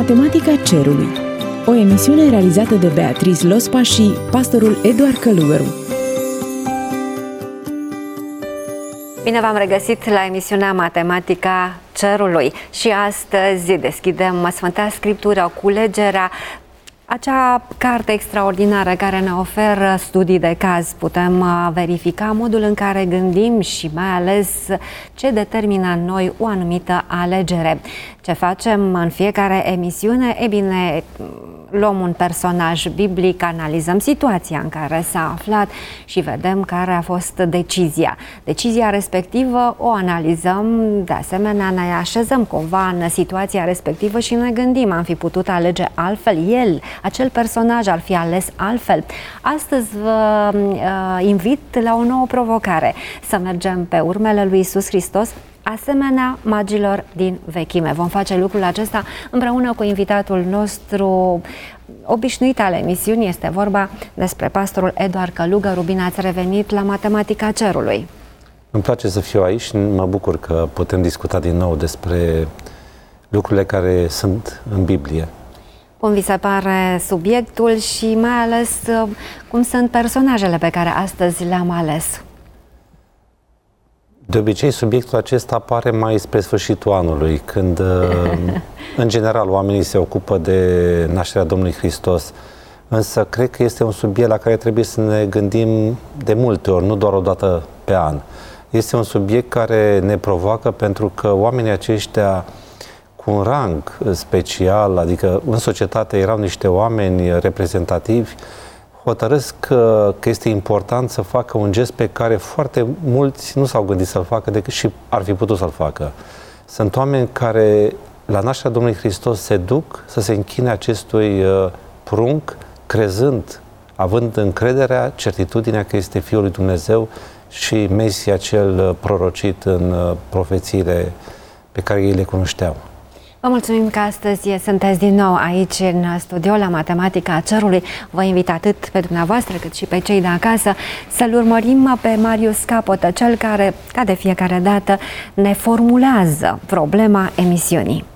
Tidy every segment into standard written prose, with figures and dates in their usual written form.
Matematica Cerului, o emisiune realizată de Beatrice Lospa și pastorul Eduard Călugăru. Bine v-am regăsit la emisiunea Matematica Cerului și astăzi deschidem Sfânta Scriptură, culegerea, acea carte extraordinară care ne oferă studii de caz. Putem verifica modul în care gândim și mai ales ce determină în noi o anumită alegere. Ce facem în fiecare emisiune? E bine, luăm un personaj biblic, analizăm situația în care s-a aflat și vedem care a fost decizia. Decizia respectivă o analizăm, de asemenea ne așezăm cumva în situația respectivă și ne gândim, am fi putut alege altfel, acel personaj ar fi ales altfel. Astăzi vă invit la o nouă provocare, să mergem pe urmele lui Iisus Hristos, asemenea magilor din vechime. Vom face lucrul acesta împreună cu invitatul nostru obișnuit al emisiunii. Este vorba despre pastorul Eduard Călugăru. Bine ați revenit la Matematica Cerului. Îmi place să fiu aici și mă bucur că putem discuta din nou despre lucrurile care sunt în Biblie. Cum vi se pare subiectul și mai ales cum sunt personajele pe care astăzi le-am ales? De obicei, subiectul acesta apare mai spre sfârșitul anului, când, în general, oamenii se ocupă de nașterea Domnului Hristos. Însă, cred că este un subiect la care trebuie să ne gândim de multe ori, nu doar o dată pe an. Este un subiect care ne provoacă pentru că oamenii aceștia cu un rang special, adică în societate erau niște oameni reprezentativi, hotărăsc că este important să facă un gest pe care foarte mulți nu s-au gândit să-l facă decât și ar fi putut să-l facă. Sunt oameni care la nașterea Domnului Hristos se duc să se închine acestui prunc, crezând, având încrederea, certitudinea că este Fiul lui Dumnezeu și Mesia cel prorocit în profețiile pe care ei le cunoșteau. Vă mulțumim că astăzi sunteți din nou aici în studio la Matematica Cerului. Vă invit atât pe dumneavoastră cât și pe cei de acasă să-l urmărim pe Marius Capotă, cel care, ca de fiecare dată, ne formulează problema emisiunii.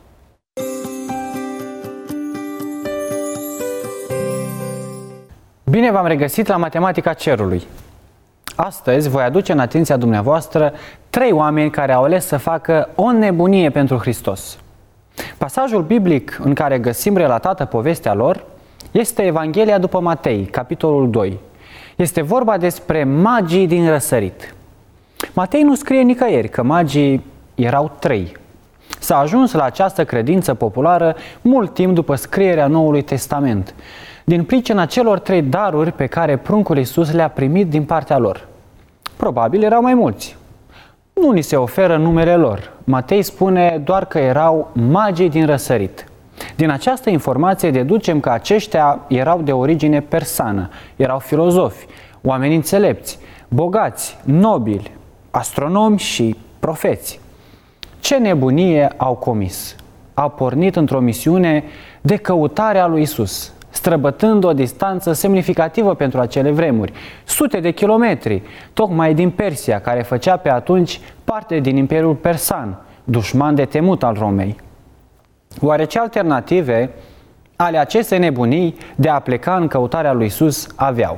Bine v-am regăsit la Matematica Cerului. Astăzi voi aduce în atenția dumneavoastră 3 oameni care au ales să facă o nebunie pentru Hristos. Pasajul biblic în care găsim relatată povestea lor este Evanghelia după Matei, capitolul 2. Este vorba despre magii din răsărit. Matei nu scrie nicăieri că magii erau 3. S-a ajuns la această credință populară mult timp după scrierea Noului Testament, din pricina celor 3 daruri pe care pruncul Iisus le-a primit din partea lor. Probabil erau mai mulți. Nu ni se oferă numele lor. Matei spune doar că erau magii din răsărit. Din această informație deducem că aceștia erau de origine persană, erau filozofi, oameni înțelepți, bogați, nobili, astronomi și profeți. Ce nebunie au comis! Au pornit într-o misiune de căutare a lui Iisus, străbătând o distanță semnificativă pentru acele vremuri, sute de kilometri, tocmai din Persia, care făcea pe atunci parte din Imperiul Persan, dușman de temut al Romei. Oare ce alternative ale acestei nebunii de a pleca în căutarea lui Iisus aveau?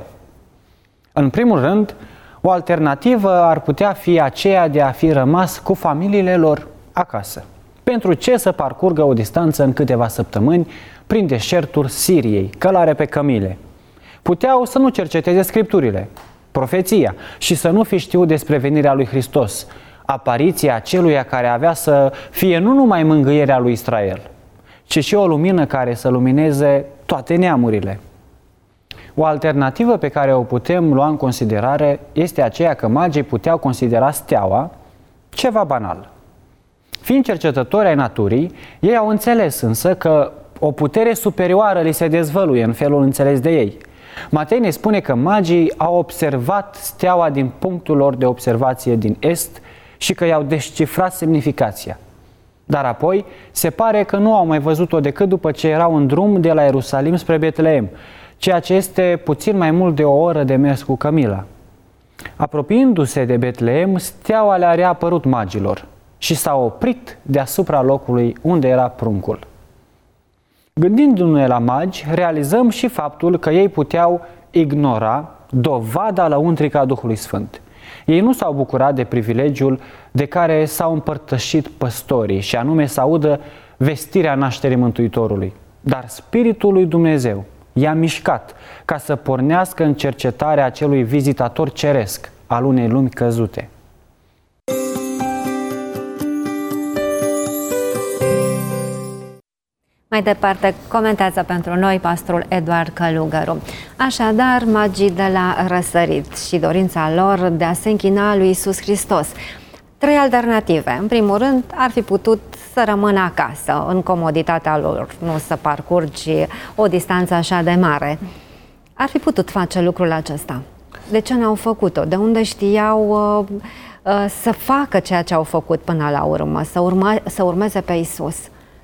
În primul rând, o alternativă ar putea fi aceea de a fi rămas cu familiile lor acasă. Pentru ce să parcurgă o distanță în câteva săptămâni prin deșertul Siriei, călare pe cămile? Puteau să nu cerceteze Scripturile, profeția și să nu fi știut despre venirea lui Hristos, apariția aceluia care avea să fie nu numai mângâierea lui Israel, ci și o lumină care să lumineze toate neamurile. O alternativă pe care o putem lua în considerare este aceea că magii puteau considera steaua ceva banal. Fiind cercetători ai naturii, ei au înțeles însă că o putere superioară li se dezvăluie în felul înțeles de ei. Matei ne spune că magii au observat steaua din punctul lor de observație din est și că i-au descifrat semnificația. Dar apoi se pare că nu au mai văzut-o decât după ce erau în drum de la Ierusalim spre Betleem, ceea ce este puțin mai mult de o oră de mers cu cămila. Apropiindu-se de Betleem, steaua le-a reapărut magilor și s-a oprit deasupra locului unde era pruncul. Gândindu-ne la magi, realizăm și faptul că ei puteau ignora dovada lăuntrică a Duhului Sfânt. Ei nu s-au bucurat de privilegiul de care s-au împărtășit păstorii, și anume să audă vestirea nașterii Mântuitorului. Dar Spiritul lui Dumnezeu i-a mișcat ca să pornească în cercetarea acelui vizitator ceresc al unei lumi căzute. Mai departe, comentează pentru noi pastorul Eduard Călugăru. Așadar, magii de la răsărit și dorința lor de a se închina lui Iisus Hristos. 3 alternative. În primul rând, ar fi putut să rămână acasă, în comoditatea lor, nu să parcurgi o distanță așa de mare. Ar fi putut face lucrul acesta. De ce n-au făcut-o? De unde știau să facă ceea ce au făcut până la urmă, să urmeze pe Iisus?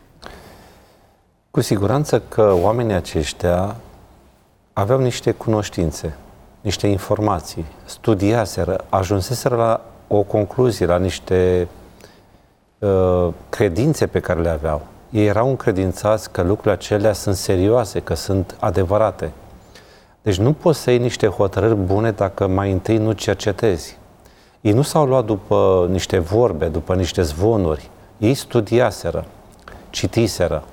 Cu siguranță că oamenii aceștia aveau niște cunoștințe, niște informații, studiaseră, ajunseseră la o concluzie, la niște credințe pe care le aveau. Ei erau încredințați că lucrurile acelea sunt serioase, că sunt adevărate. Deci nu poți să iei niște hotărâri bune dacă mai întâi nu cercetezi. Ei nu s-au luat după niște vorbe, după niște zvonuri. Ei studiaseră, citiseră.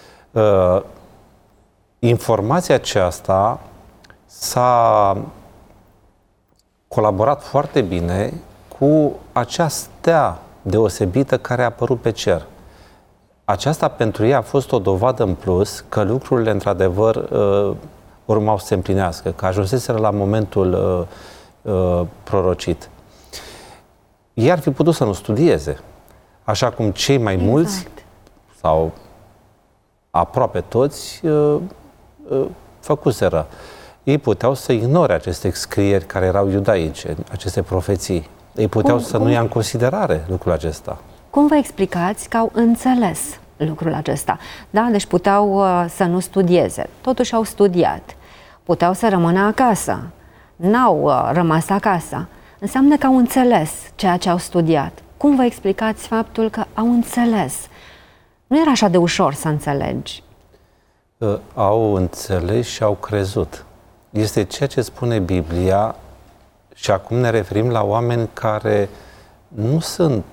Informația aceasta s-a colaborat foarte bine cu acea stea deosebită care a apărut pe cer. Aceasta pentru ei a fost o dovadă în plus că lucrurile într-adevăr urmau să se împlinească, că ajunseseră la momentul prorocit. Ei ar fi putut să nu studieze, așa cum cei mai mulți sau aproape toți făcuseră. Ei puteau să ignore aceste scrieri care erau iudaice, aceste profeții. Ei puteau să nu ia în considerare lucrul acesta. Cum vă explicați că au înțeles lucrul acesta? Da? Deci puteau să nu studieze, totuși au studiat. Puteau să rămână acasă, n-au rămas acasă. Înseamnă că au înțeles ceea ce au studiat. Cum vă explicați faptul că au înțeles? Nu era așa de ușor să înțelegi. Au înțeles și au crezut. Este ceea ce spune Biblia și acum ne referim la oameni care nu sunt,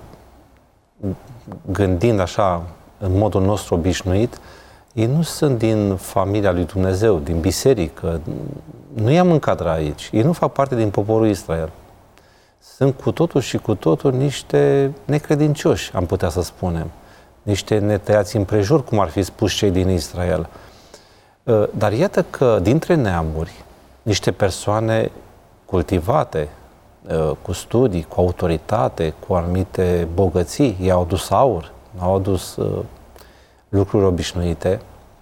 gândind așa în modul nostru obișnuit, ei nu sunt din familia lui Dumnezeu, din biserică, nu i-am încadrat aici, ei nu fac parte din poporul Israel. Sunt cu totul și cu totul niște necredincioși, am putea să spunem. Niște netăiați împrejur, cum ar fi spus cei din Israel. Dar iată că dintre neamuri, niște persoane cultivate, cu studii, cu autoritate, cu anumite bogății, i-au adus aur, au adus lucruri obișnuite.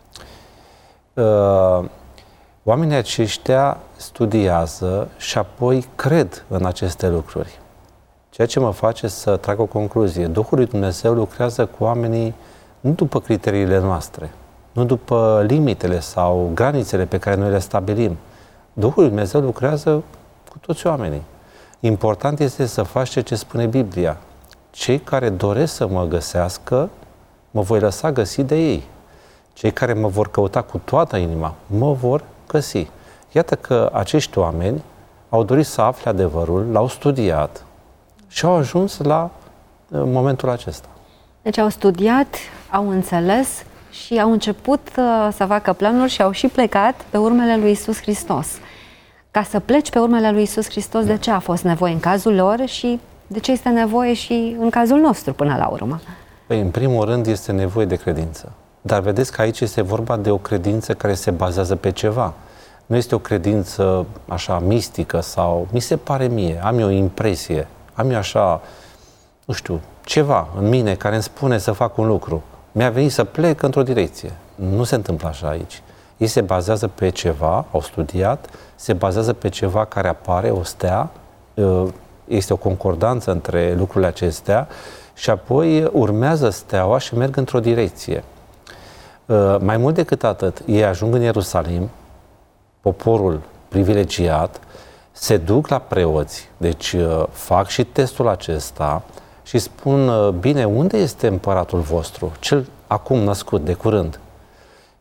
Oamenii aceștia studiază și apoi cred în aceste lucruri. Ceea ce mă face să trag o concluzie. Duhul lui Dumnezeu lucrează cu oamenii nu după criteriile noastre, nu după limitele sau granițele pe care noi le stabilim. Duhul lui Dumnezeu lucrează cu toți oamenii. Important este să faci ce spune Biblia. Cei care doresc să mă găsească, mă voi lăsa găsi de ei. Cei care mă vor căuta cu toată inima, mă vor găsi. Iată că acești oameni au dorit să afle adevărul, l-au studiat și au ajuns la momentul acesta. Deci au studiat, au înțeles și au început să facă planuri și au și plecat pe urmele lui Iisus Hristos. Ca să pleci pe urmele lui Iisus Hristos, de ce a fost nevoie în cazul lor și de ce este nevoie și în cazul nostru până la urmă? Păi, în primul rând, este nevoie de credință. Dar vedeți că aici este vorba de o credință care se bazează pe ceva. Nu este o credință așa mistică sau, mi se pare mie, am eu o impresie, am eu așa, nu știu, ceva în mine care îmi spune să fac un lucru. Mi-a venit să plec într-o direcție. Nu se întâmplă așa aici. Ei se bazează pe ceva, au studiat, se bazează pe ceva care apare, o stea, este o concordanță între lucrurile acestea și apoi urmează steaua și merg într-o direcție. Mai mult decât atât, ei ajung în Ierusalim, poporul privilegiat, se duc la preoți, deci fac și testul acesta și spun, bine, unde este împăratul vostru, cel acum născut, de curând?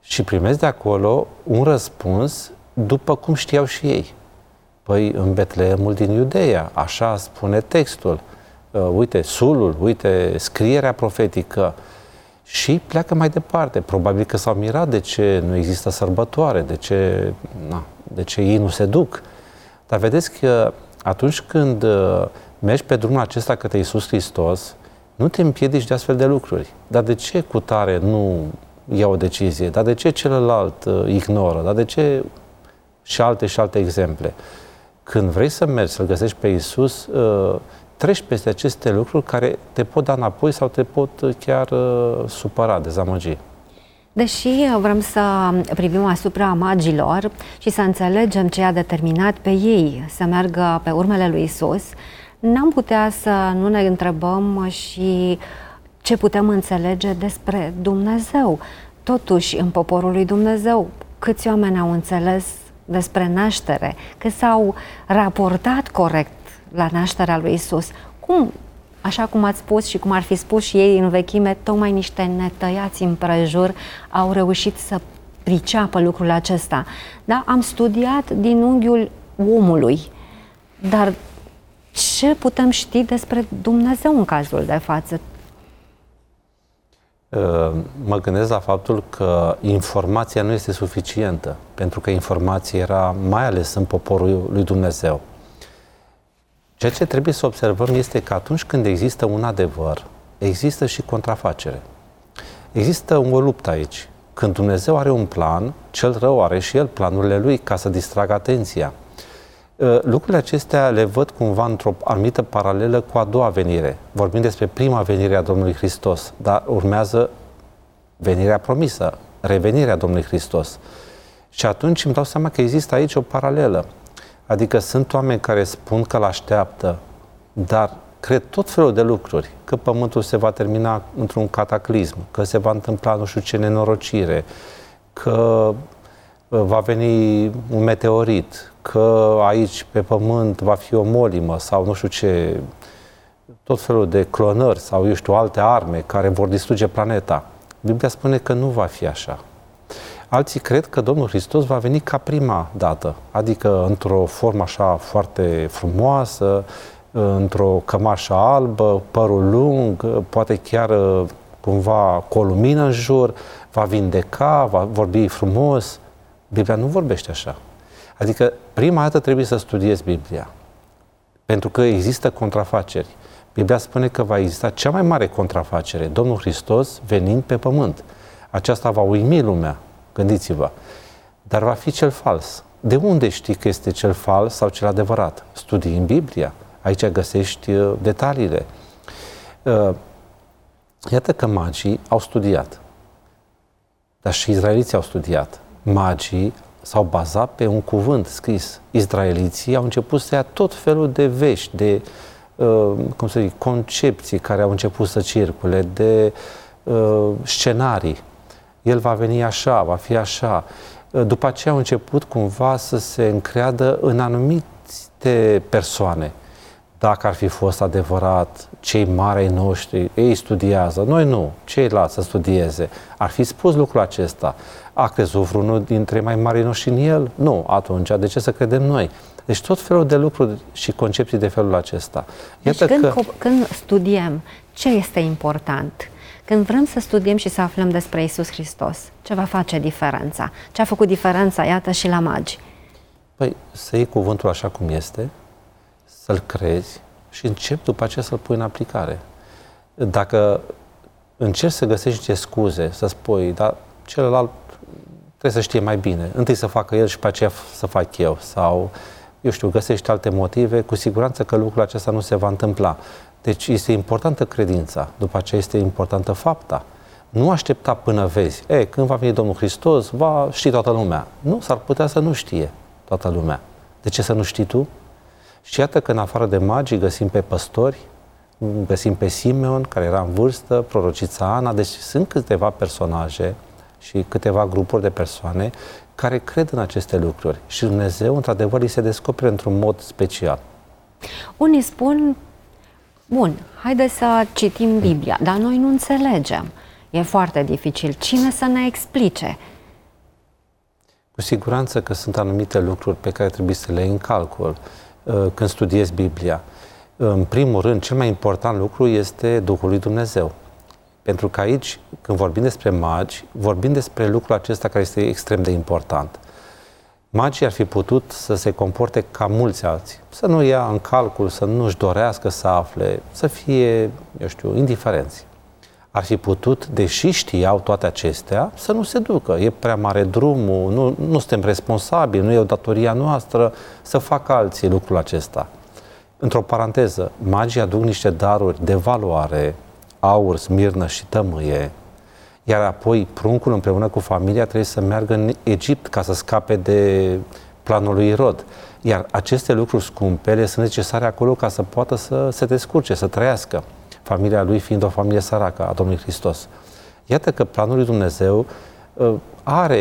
și primesc de acolo un răspuns după cum știau și ei. Păi în Betleemul din Iudeea, așa spune textul. Uite sulul, uite scrierea profetică. Și pleacă mai departe. Probabil că s-au mirat de ce nu există sărbătoare, de ce ei nu se duc. Dar vedeți că atunci când mergi pe drumul acesta către Iisus Hristos, nu te împiedici de astfel de lucruri. Dar de ce cutare nu ia o decizie? Dar de ce celălalt ignoră? Dar de ce și alte exemple? Când vrei să mergi, să-L găsești pe Iisus, treci peste aceste lucruri care te pot da înapoi sau te pot chiar supăra, dezamăgi. Deși vrem să privim asupra magilor și să înțelegem ce a determinat pe ei să meargă pe urmele lui Isus, n-am putea să nu ne întrebăm și ce putem înțelege despre Dumnezeu. Totuși, în poporul lui Dumnezeu, câți oameni au înțeles despre naștere, că s-au raportat corect la nașterea lui Isus? Cum, așa cum ați spus și cum ar fi spus și ei în vechime, tocmai niște netăiați împrejur au reușit să priceapă lucrul acesta. Da? Am studiat din unghiul omului, dar ce putem ști despre Dumnezeu în cazul de față? Mă gândesc la faptul că informația nu este suficientă, pentru că informația era mai ales în poporul lui Dumnezeu. Ceea ce trebuie să observăm este că atunci când există un adevăr, există și contrafacere. Există o luptă aici. Când Dumnezeu are un plan, cel rău are și el planurile lui ca să distragă atenția. Lucrurile acestea le văd cumva într-o anumită paralelă cu a doua venire. Vorbim despre prima venire a Domnului Hristos, dar urmează venirea promisă, revenirea Domnului Hristos. Și atunci îmi dau seama că există aici o paralelă. Adică sunt oameni care spun că l-așteaptă, dar cred tot felul de lucruri, că pământul se va termina într-un cataclism, că se va întâmpla nu știu ce nenorocire, că va veni un meteorit, că aici pe pământ va fi o molimă sau nu știu ce, tot felul de clonări sau, eu știu, alte arme care vor distruge planeta. Biblia spune că nu va fi așa. Alții cred că Domnul Hristos va veni ca prima dată, adică într-o formă așa foarte frumoasă, într-o cămașă albă, părul lung, poate chiar cumva cu o lumină în jur, va vindeca, va vorbi frumos. Biblia nu vorbește așa. Adică prima dată trebuie să studiezi Biblia, pentru că există contrafaceri. Biblia spune că va exista cea mai mare contrafacere, Domnul Hristos venind pe pământ. Aceasta va uimi lumea. Gândiți-vă, dar va fi cel fals. De unde știi că este cel fals sau cel adevărat? Studii în Biblia, aici găsești detaliile. Iată că magii au studiat, dar și izraeliții au studiat. Magii s-au bazat pe un cuvânt scris. Izraeliții au început să ia tot felul de vești, de concepții care au început să circule, de scenarii. El va veni așa, va fi așa. După aceea au început cumva să se încreadă în anumite persoane. Dacă ar fi fost adevărat, cei mari ai noștri, ei studiază, noi nu, ceilalți să studieze. Ar fi spus lucrul acesta. A crezut vreunul dintre mai mari noștri în el? Nu. Atunci, de ce să credem noi? Deci tot felul de lucruri și concepții de felul acesta. Iată deci când studiem, ce este important? Când vrem să studiem și să aflăm despre Iisus Hristos, ce va face diferența? Ce a făcut diferența, iată, și la magi? Păi, să iei cuvântul așa cum este, să-l crezi și începi după aceea să-l pui în aplicare. Dacă încerci să găsești niște scuze, să spui, dar celălalt trebuie să știe mai bine, întâi să facă el și pe aceea să fac eu, sau, eu știu, găsești alte motive, cu siguranță că lucrul acesta nu se va întâmpla. Deci este importantă credința, după aceea este importantă fapta. Nu aștepta până vezi, când va veni Domnul Hristos, va ști toată lumea. Nu, s-ar putea să nu știe toată lumea. De ce să nu știi tu? Și iată că în afară de magi găsim pe păstori, găsim pe Simeon, care era în vârstă, prorocița Ana, deci sunt câteva personaje și câteva grupuri de persoane care cred în aceste lucruri. Și Dumnezeu, într-adevăr, îi se descoperă într-un mod special. Unii spun, bun, haide să citim Biblia, dar noi nu înțelegem. E foarte dificil. Cine să ne explice? Cu siguranță că sunt anumite lucruri pe care trebuie să le iei în calcul când studiezi Biblia. În primul rând, cel mai important lucru este Duhul lui Dumnezeu. Pentru că aici, când vorbim despre magi, vorbim despre lucrul acesta care este extrem de important. Magii ar fi putut să se comporte ca mulți alții, să nu ia în calcul, să nu-și dorească să afle, să fie, eu știu, indiferenți. Ar fi putut, deși știau toate acestea, să nu se ducă. E prea mare drumul, nu suntem responsabili, nu e o datoria noastră să facă alții lucrul acesta. Într-o paranteză, magii aduc niște daruri de valoare, aur, smirnă și tămâie, iar apoi pruncul împreună cu familia trebuie să meargă în Egipt ca să scape de planul lui Irod. Iar aceste lucruri scumpele sunt necesare acolo ca să poată să se descurce, să trăiască. Familia lui fiind o familie săracă a Domnului Hristos. Iată că planul lui Dumnezeu are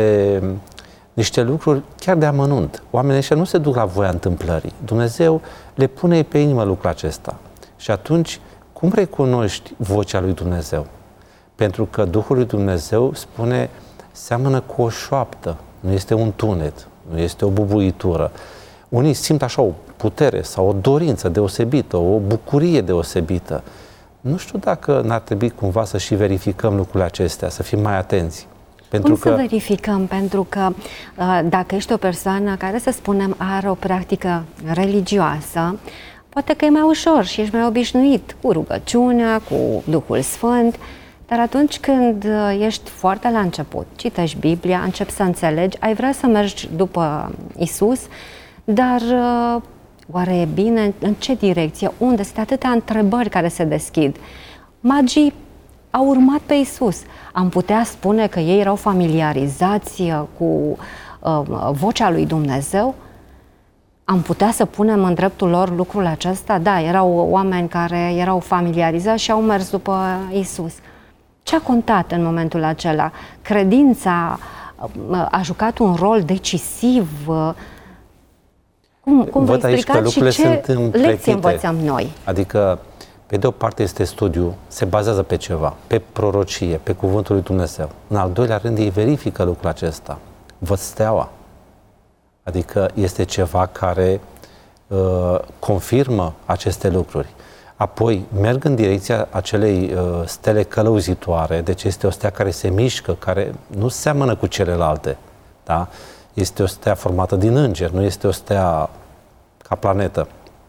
niște lucruri chiar de amănunt. Oamenii ăștia nu se duc la voia întâmplării. Dumnezeu le pune pe inimă lucrul acesta. Și atunci, cum recunoști vocea lui Dumnezeu? Pentru că Duhul lui Dumnezeu spune, seamănă cu o șoaptă, nu este un tunet, nu este o bubuitură. Unii simt așa o putere sau o dorință deosebită, o bucurie deosebită. Nu știu dacă n-ar trebui cumva să și verificăm lucrurile acestea, să fim mai atenți. Cum să verificăm? Pentru că dacă ești o persoană care, să spunem, are o practică religioasă, poate că e mai ușor și ești mai obișnuit cu rugăciunea, cu Duhul Sfânt, dar atunci când ești foarte la început, citești Biblia, începi să înțelegi, ai vrea să mergi după Isus, dar oare e bine? În ce direcție? Unde? Sunt atâtea întrebări care se deschid. Magii au urmat pe Isus. Am putea spune că ei erau familiarizați cu vocea lui Dumnezeu? Am putea să punem în dreptul lor lucrul acesta? Da, erau oameni care erau familiarizați și au mers după Isus. Ce a contat în momentul acela? Credința a jucat un rol decisiv? Cum vă explicați și ce lecții învățăm noi? Adică, pe de o parte este studiu, se bazează pe ceva, pe prorocie, pe cuvântul lui Dumnezeu. În al doilea rând, ei verifică lucrul acesta. Văd steaua. Adică este ceva care confirmă aceste lucruri. Apoi merg în direcția acelei stele călăuzitoare, deci este o stea care se mișcă, care nu seamănă cu celelalte. Da? Este o stea formată din îngeri, nu este o stea ca planetă.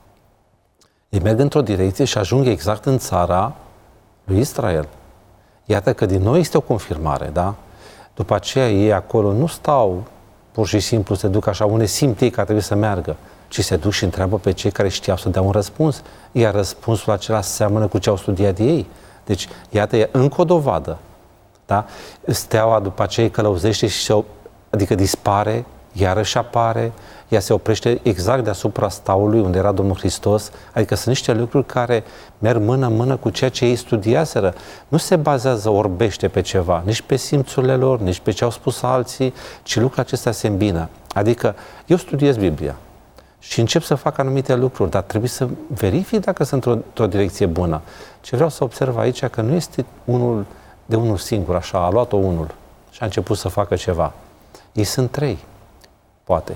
Ei merg într-o direcție și ajung exact în țara lui Israel. Iată că din nou este o confirmare, da? După aceea ei acolo nu stau pur și simplu, se duc așa unde simt ei că trebuie să meargă, ci se duc și întreabă pe cei care știau să dea un răspuns, iar răspunsul acela seamănă cu ce au studiat ei. Deci, iată, e încă o dovadă. Da? Steaua după aceea călăuzește și adică dispare, iarăși apare, ea se oprește exact deasupra staului unde era Domnul Hristos, adică sunt niște lucruri care merg mână-mână cu ceea ce ei studiaseră. Nu se bazează orbește pe ceva, nici pe simțurile lor, nici pe ce au spus alții, ci lucrurile acestea se îmbină. Adică eu studiez Biblia și încep să fac anumite lucruri, dar trebuie să verific dacă sunt într-o direcție bună. Ce vreau să observ aici că nu este unul de unul singur, așa, a luat-o unul și a început să facă ceva. Ei sunt 3, poate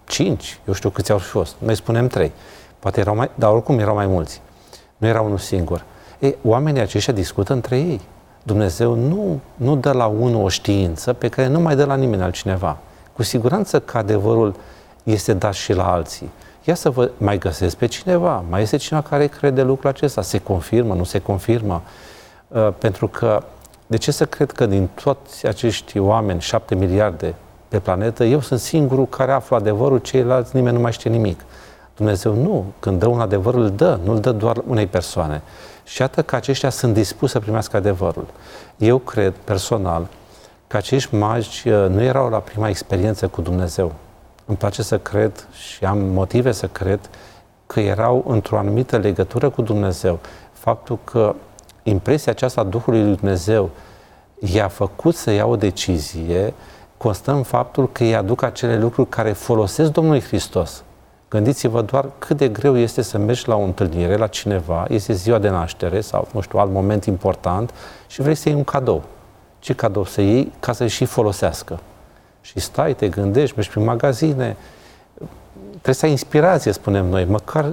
5, eu știu câți au fost, noi spunem 3, poate erau mai, dar oricum erau mai mulți, nu era unul singur. Ei, oamenii aceștia discută între ei. Dumnezeu nu dă la unul o știință pe care nu mai dă la nimeni altcineva. Cu siguranță că adevărul este dat și la alții. Ia să vă mai găsesc pe cineva, mai este cineva care crede lucrul acesta, se confirmă, nu se confirmă, pentru că de ce să cred că din toți acești oameni, 7 miliarde pe planetă, eu sunt singurul care află adevărul, ceilalți nimeni nu mai știe nimic. Dumnezeu nu, când dă un adevăr, îl dă, nu îl dă doar unei persoane. Și iată că aceștia sunt dispuși să primească adevărul. Eu cred, personal, că acești magi nu erau la prima experiență cu Dumnezeu. Îmi place să cred și am motive să cred că erau într-o anumită legătură cu Dumnezeu. Faptul că impresia aceasta a Duhului lui Dumnezeu i-a făcut să ia o decizie constă în faptul că îi aduc acele lucruri care folosesc Domnului Hristos. Gândiți-vă doar cât de greu este să mergi la o întâlnire, la cineva, este ziua de naștere sau, nu știu, alt moment important și vrei să iei un cadou. Ce cadou să iei ca să-i și folosească? Și stai, te gândești, mergi prin magazine, trebuie să ai inspirație, spunem noi, măcar,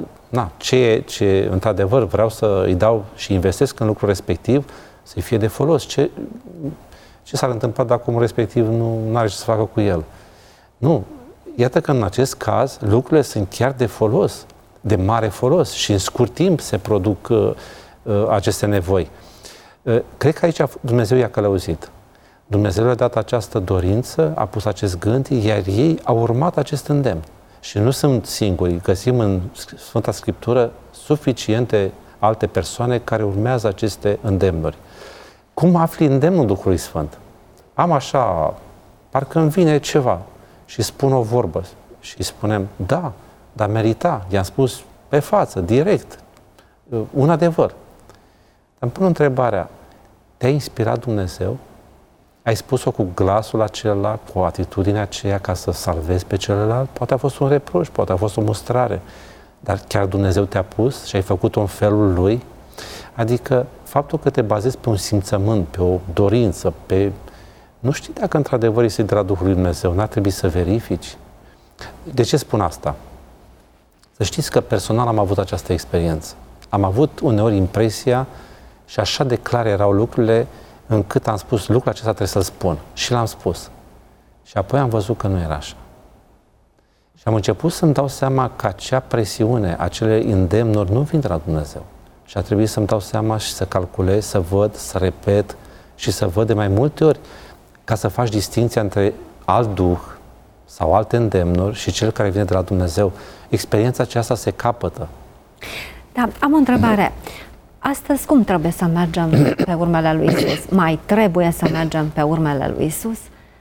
ce într-adevăr vreau să îi dau și investesc în lucrul respectiv, să-i fie de folos. Ce s-ar întâmpla dacă omul respectiv nu are ce să facă cu el? Nu. Iată că în acest caz lucrurile sunt chiar de folos, de mare folos și în scurt timp se produc aceste nevoi. Cred că aici Dumnezeu i-a călăuzit. Dumnezeu le-a dat această dorință, a pus acest gând, iar ei au urmat acest îndemn. Și nu sunt singuri. Găsim în Sfânta Scriptură suficiente alte persoane care urmează aceste îndemnuri. Cum afli îndemnul Duhului Sfânt? Am așa, parcă îmi vine ceva și spun o vorbă și spunem, da, dar merita, i-am spus pe față, direct, un adevăr. Dar îmi pun întrebarea, te-a inspirat Dumnezeu? Ai spus-o cu glasul acela, cu atitudinea aceea ca să salvezi pe celălalt? Poate a fost un reproș, poate a fost o mustrare, dar chiar Dumnezeu te-a pus și ai făcut-o în felul Lui? Adică faptul că te bazezi pe un simțământ, pe o dorință, pe... Nu știi dacă într-adevăr este de la Duhul lui Dumnezeu, n-ar trebui să verifici. De ce spun asta? Să știți că personal am avut această experiență. Am avut uneori impresia și așa de clare erau lucrurile încât am spus lucrul acesta trebuie să-l spun. Și l-am spus. Și apoi am văzut că nu era așa. Și am început să-mi dau seama că acea presiune, acele îndemnuri nu vin de la Dumnezeu. Și a trebuit să-mi dau seama și să calculez, să văd, să repet și să văd de mai multe ori ca să faci distinția între alt duh sau alte îndemnuri și cel care vine de la Dumnezeu. Experiența aceasta se capătă. Da, am o întrebare. Astăzi cum trebuie să mergem pe urmele lui Isus? Mai trebuie să mergem pe urmele lui Isus?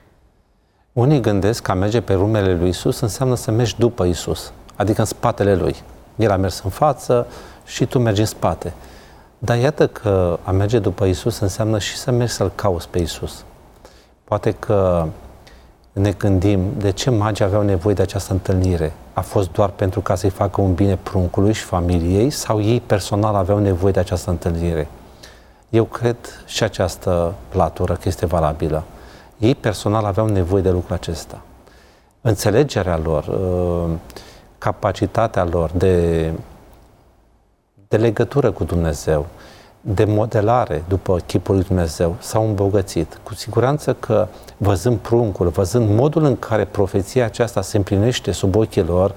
Unii gândesc că a merge pe urmele lui Isus înseamnă să mergi după Isus, adică în spatele Lui. El a mers în față și tu mergi în spate. Dar iată că a merge după Isus înseamnă și să mergi să-L cauți pe Isus. Poate că ne gândim de ce magii aveau nevoie de această întâlnire. A fost doar pentru ca să-i facă un bine pruncului și familiei sau ei personal aveau nevoie de această întâlnire? Eu cred și această latură că este valabilă. Ei personal aveau nevoie de lucrul acesta. Înțelegerea lor, capacitatea lor de legătură cu Dumnezeu, de modelare după chipul lui Dumnezeu, s-au îmbogățit. Cu siguranță că văzând pruncul, văzând modul în care profeția aceasta se împlinește sub ochii lor,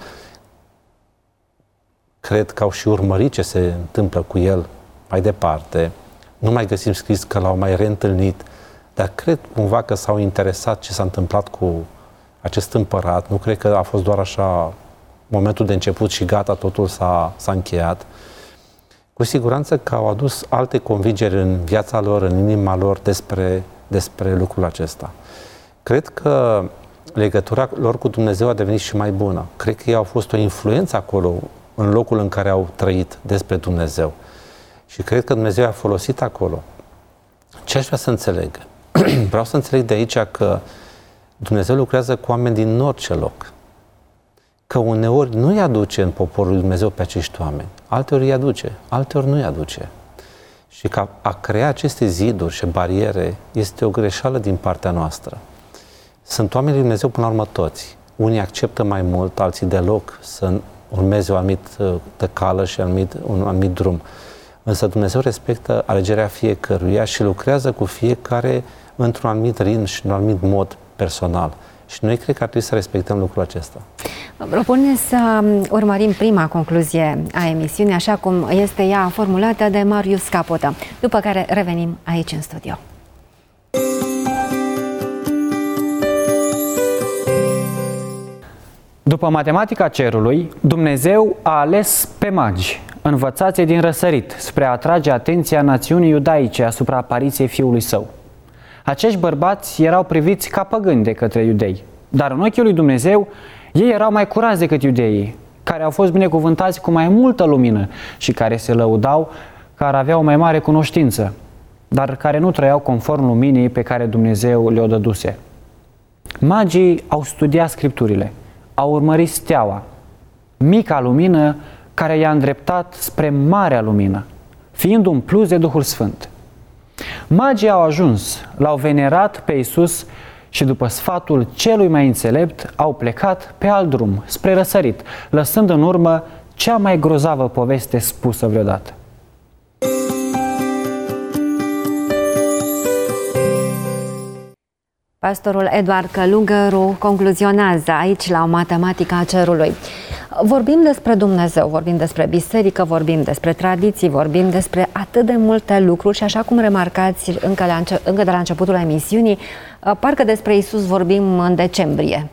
cred că au și urmărit ce se întâmplă cu el mai departe. Nu mai găsim scris că l-au mai reîntâlnit, dar cred cumva că s-au interesat ce s-a întâmplat cu acest împărat. Nu cred că a fost doar așa momentul de început și gata, totul s-a încheiat. Cu siguranță că au adus alte convingeri în viața lor, în inima lor despre lucrul acesta. Cred că legătura lor cu Dumnezeu a devenit și mai bună. Cred că ei au fost o influență acolo, în locul în care au trăit despre Dumnezeu. Și cred că Dumnezeu a folosit acolo. Ce aș vrea să înțeleg? Vreau să înțeleg de aici că Dumnezeu lucrează cu oameni din orice loc. Că uneori nu îi aduce în poporul lui Dumnezeu pe acești oameni. Alteori îi aduce, alteori nu îi aduce. Și că a crea aceste ziduri și bariere este o greșeală din partea noastră. Sunt oameni lui Dumnezeu până la urmă toți. Unii acceptă mai mult, alții deloc să urmeze o anumită cală și un anumit drum. Însă Dumnezeu respectă alegerea fiecăruia și lucrează cu fiecare într-un anumit ritm și într-un anumit mod personal. Și noi cred că ar trebui să respectăm lucrul acesta. Vă propun să urmărim prima concluzie a emisiunii, așa cum este ea formulată de Marius Capotă, după care revenim aici în studio. După matematica cerului, Dumnezeu a ales pe magi, învățați din răsărit, spre a atrage atenția națiunii iudaice asupra apariției Fiului Său. Acești bărbați erau priviți ca păgâni de către iudei, dar în ochii lui Dumnezeu ei erau mai curați decât iudeii, care au fost binecuvântați cu mai multă lumină și care se lăudau că ar avea o mai mare cunoștință, dar care nu trăiau conform luminii pe care Dumnezeu le-o dăduse. Magii au studiat Scripturile, au urmărit steaua, mica lumină care i-a îndreptat spre marea lumină, fiind umpluți de Duhul Sfânt. Magii au ajuns, l-au venerat pe Iisus și după sfatul celui mai înțelept au plecat pe alt drum, spre răsărit, lăsând în urmă cea mai grozavă poveste spusă vreodată. Pastorul Eduard Călugăru concluzionează aici la Matematica Cerului. Vorbim despre Dumnezeu, vorbim despre biserică, vorbim despre tradiții, vorbim despre atât de multe lucruri și așa cum remarcați încă de la începutul emisiunii, parcă despre Iisus vorbim în decembrie.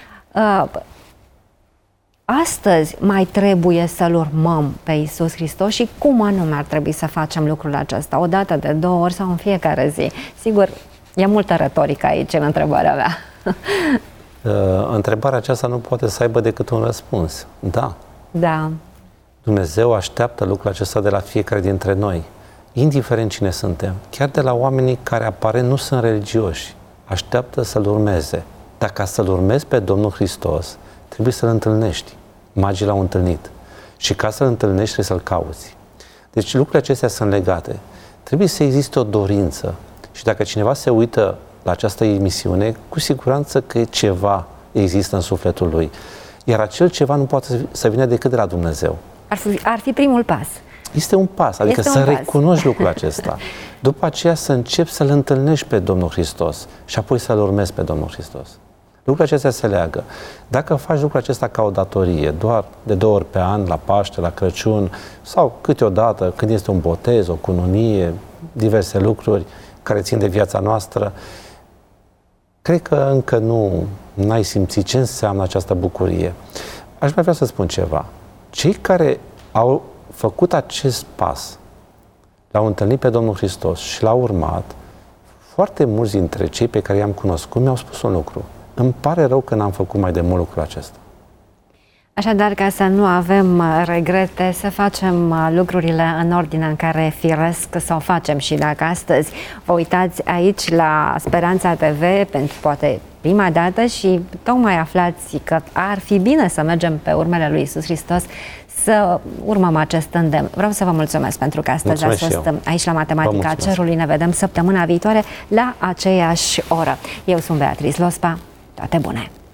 Astăzi mai trebuie să-L urmăm pe Iisus Hristos și cum anume ar trebui să facem lucrul acesta? O dată, de 2 ori sau în fiecare zi? Sigur, e multă retorică aici în întrebarea mea. Întrebarea aceasta nu poate să aibă decât un răspuns. Da. Da. Dumnezeu așteaptă lucrul acesta de la fiecare dintre noi, indiferent cine suntem. Chiar de la oamenii care aparent nu sunt religioși, așteaptă să-L urmeze. Dar ca să-L urmezi pe Domnul Hristos, trebuie să-L întâlnești. Magii L-au întâlnit. Și ca să-L întâlnești, trebuie să-L cauți. Deci lucrurile acestea sunt legate. Trebuie să existe o dorință. Și dacă cineva se uită la această emisiune, cu siguranță că ceva există în sufletul lui. Iar acel ceva nu poate să vină decât de la Dumnezeu. Ar fi primul pas. Este un pas, adică să recunoști lucrul acesta. După aceea să începi să-L întâlnești pe Domnul Hristos și apoi să-L urmezi pe Domnul Hristos. Lucrurile acestea se leagă. Dacă faci lucrul acesta ca o datorie, doar de 2 ori pe an, la Paște, la Crăciun, sau câteodată când este un botez, o cununie, diverse lucruri care țin de viața noastră, cred că încă nu ai simțit ce înseamnă această bucurie. Aș mai vrea să spun ceva. Cei care au făcut acest pas, L-au întâlnit pe Domnul Hristos și L-au urmat, foarte mulți dintre cei pe care i-am cunoscut mi-au spus un lucru. Îmi pare rău că n-am făcut mai de mult lucrul acesta. Așadar, ca să nu avem regrete, să facem lucrurile în ordinea în care firesc să o facem. Și dacă astăzi vă uitați aici la Speranța TV pentru poate prima dată și tocmai aflați că ar fi bine să mergem pe urmele lui Iisus Hristos, să urmăm acest îndemn. Vreau să vă mulțumesc pentru că astăzi ați fost aici la Matematica Cerului. Ne vedem săptămâna viitoare la aceeași oră. Eu sunt Beatrice Lospa. Toate bune!